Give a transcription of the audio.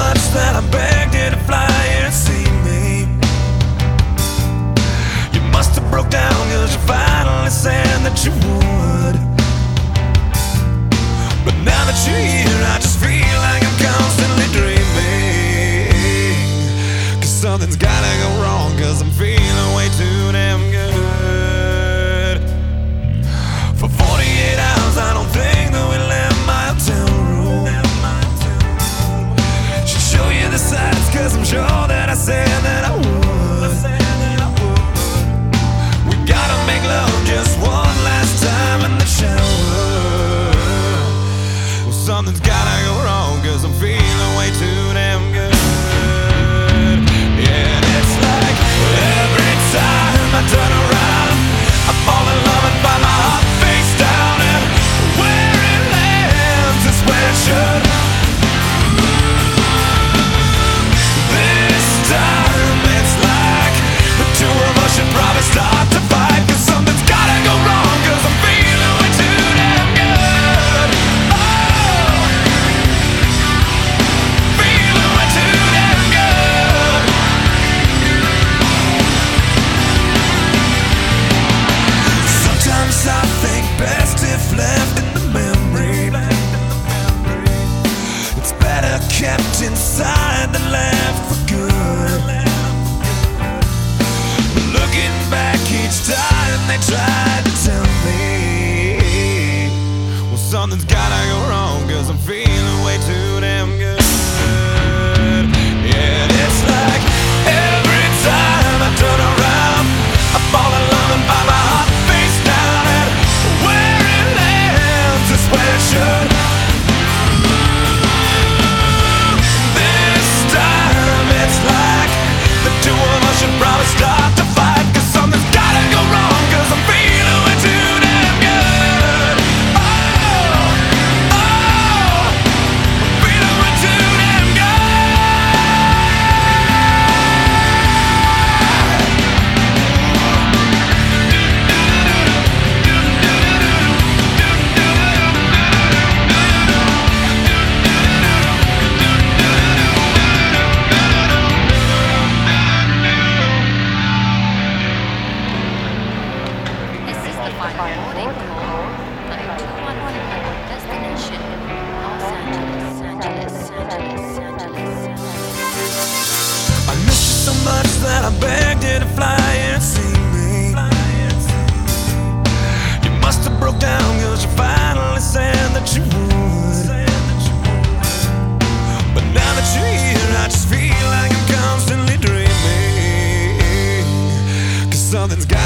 much that I begged you to fly here and see me. You must have broke down cause you finally said that you would. But now that you're here I just feel like I'm constantly dreaming. Cause something's gotta go wrong cause I'm feeling way too damn good. For 48 hours I don't think that we left my hotel room. Should show you the sights cause I'm sure that I said that I would. We gotta make love just one last time in the shower. Well, something's gotta go wrong cause I'm feeling way too damn good. Yeah, and it's like every time I turn around I fall in love and find my heart face down, and where it lands is where it should. This time it's like the two of us should probably start to fight, cause something's gotta go wrong cause I'm feeling way too damn good. Oh, feeling way too damn good. Sometimes I think best if left in the memory. It's better kept inside than left for good. Looking back each time they tried to tell me, well, something's gotta go wrong cause I'm feeling way too damn good. Yeah, and it's like every time I turn around I fall in love and find my heart face down, and where it lands is where it should. This time it's like the two of us should probably start to fight, cause something's gotta go wrong cause I'm feeling way too damn good. Oh, oh, I'm feeling way too damn good. This is the final boarding call. 921 destination Los Angeles, Angeles, Angeles, Angeles, Angeles. I miss you so much that I begged you to fly here and see me. You must have broke down cause you finally said that you would. But now that you're here I just feel like I'm constantly dreaming. Cause something's got